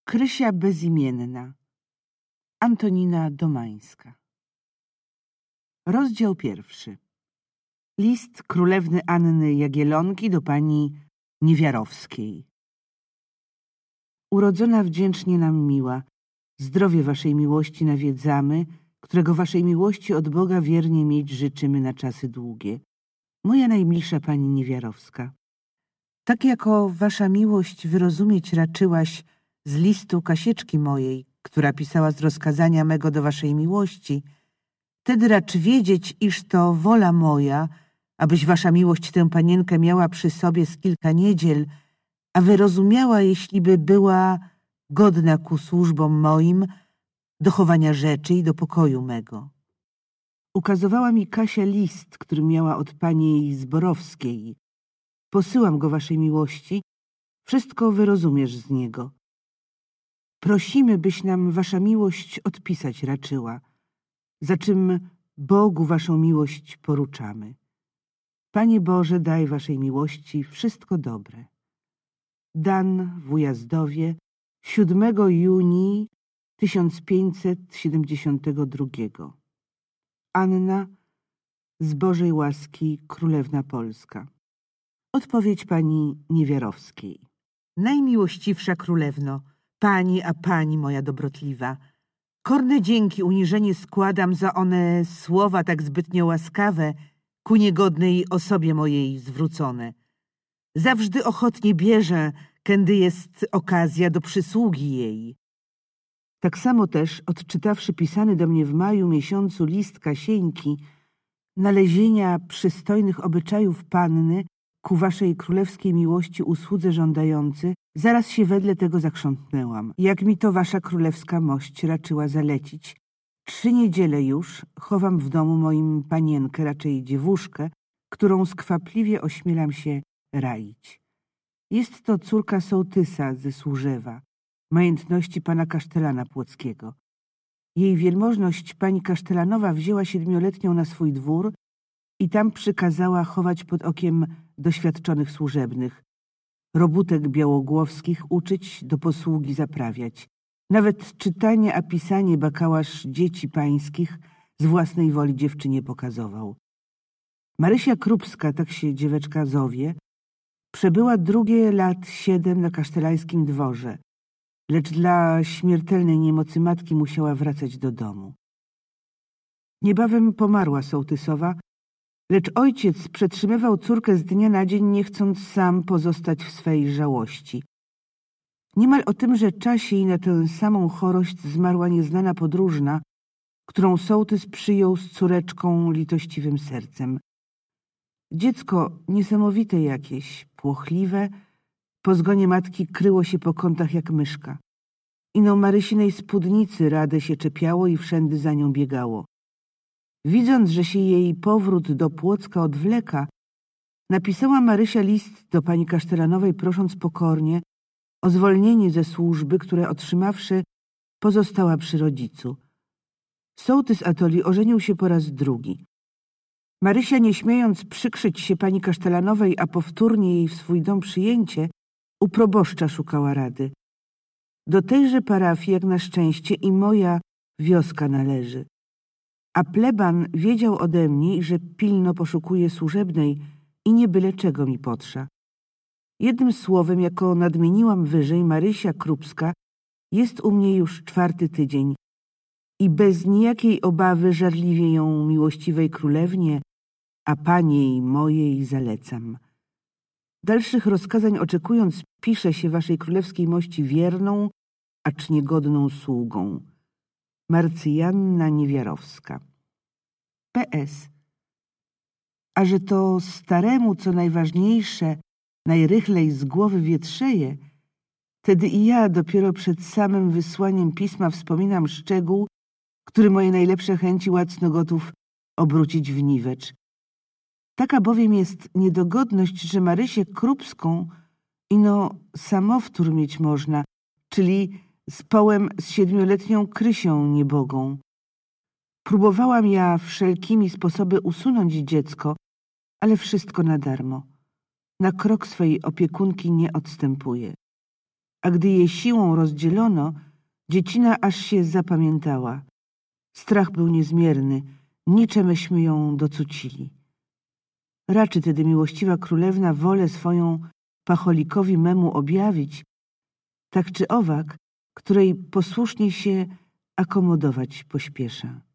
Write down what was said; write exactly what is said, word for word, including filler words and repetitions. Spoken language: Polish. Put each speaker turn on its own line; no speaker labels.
Krysia bezimienna. Antonina Domańska. Rozdział pierwszy. List królewny Anny Jagiellonki do pani Niewiarowskiej. Urodzona wdzięcznie nam miła, zdrowie waszej miłości nawiedzamy, którego waszej miłości od Boga wiernie mieć życzymy na czasy długie. Moja najmilsza pani Niewiarowska, tak jako wasza miłość wyrozumieć raczyłaś z listu Kasieczki mojej, która pisała z rozkazania mego do waszej miłości, tedy racz wiedzieć, iż to wola moja, abyś wasza miłość tę panienkę miała przy sobie z kilka niedziel, a wyrozumiała, jeśli by była godna ku służbom moim, do chowania rzeczy i do pokoju mego. Ukazywała mi Kasia list, który miała od pani Zborowskiej. Posyłam go waszej miłości, wszystko wyrozumiesz z niego. Prosimy, byś nam wasza miłość odpisać raczyła, za czym Bogu waszą miłość poruczamy. Panie Boże, daj waszej miłości wszystko dobre. Dan w Ujazdowie, siódmego junii tysiąc pięćset siedemdziesiątego drugiego. Anna z Bożej łaski Królewna Polska. Odpowiedź pani Niewiarowskiej. Najmiłościwsza królewno, pani a pani moja dobrotliwa, korne dzięki uniżenie składam za one słowa tak zbytnio łaskawe, ku niegodnej osobie mojej zwrócone. Zawsze ochotnie bierze, kędy jest okazja do przysługi jej. Tak samo też, odczytawszy pisany do mnie w maju miesiącu list Kasieńki, nalezienia przystojnych obyczajów panny, ku waszej królewskiej miłości usłudze żądający, zaraz się wedle tego zakrzątnęłam, jak mi to wasza królewska mość raczyła zalecić. Trzy niedziele już chowam w domu moim panienkę, raczej dziewuszkę, którą skwapliwie ośmielam się raić. Jest to córka sołtysa ze Służewa, majątności pana kasztelana płockiego. Jej wielmożność pani kasztelanowa wzięła siedmioletnią na swój dwór i tam przykazała chować pod okiem doświadczonych służebnych, robótek białogłowskich uczyć, do posługi zaprawiać. Nawet czytanie a pisanie bakałasz dzieci pańskich z własnej woli dziewczynie pokazował. Marysia Krupska, tak się dzieweczka zowie, przebyła drugie lat siedem na kasztelańskim dworze, lecz dla śmiertelnej niemocy matki musiała wracać do domu. Niebawem pomarła sołtysowa, lecz ojciec przetrzymywał córkę z dnia na dzień, nie chcąc sam pozostać w swej żałości. Niemal o tymże czasie i na tę samą chorość zmarła nieznana podróżna, którą sołtys przyjął z córeczką litościwym sercem. Dziecko niesamowite jakieś, płochliwe, po zgonie matki kryło się po kątach jak myszka. Ino Marysinej spódnicy rade się czepiało i wszędy za nią biegało. Widząc, że się jej powrót do Płocka odwleka, napisała Marysia list do pani kasztelanowej, prosząc pokornie o zwolnienie ze służby, które otrzymawszy, pozostała przy rodzicu. Sołtys atoli ożenił się po raz drugi. Marysia, nie śmiejąc przykrzyć się pani kasztelanowej, a powtórnie jej w swój dom przyjęcie, u proboszcza szukała rady. Do tejże parafii, jak na szczęście, i moja wioska należy. A pleban wiedział ode mnie, że pilno poszukuje służebnej i nie byle czego mi potrza. Jednym słowem, jako nadmieniłam wyżej, Marysia Krupska jest u mnie już czwarty tydzień i bez nijakiej obawy żarliwie ją miłościwej królewnie, a paniej mojej zalecam. Dalszych rozkazań oczekując, pisze się waszej królewskiej mości wierną, acz niegodną sługą. Marcyjanna Niewiarowska. P S. A że to staremu, co najważniejsze, najrychlej z głowy wietrzeje, tedy i ja dopiero przed samym wysłaniem pisma wspominam szczegół, który moje najlepsze chęci łacno gotów obrócić w niwecz. Taka bowiem jest niedogodność, że Marysię Krupską ino samowtór mieć można, czyli z połem z siedmioletnią Krysią niebogą. Próbowałam ja wszelkimi sposoby usunąć dziecko, ale wszystko na darmo. Na krok swej opiekunki nie odstępuje. a gdy je siłą rozdzielono, dziecina aż się zapamiętała. Strach był niezmierny, niczemyśmy ją docucili. Raczy tedy miłościwa królewna wolę swoją pacholikowi memu objawić, tak czy owak, której posłusznie się akomodować pośpiesza.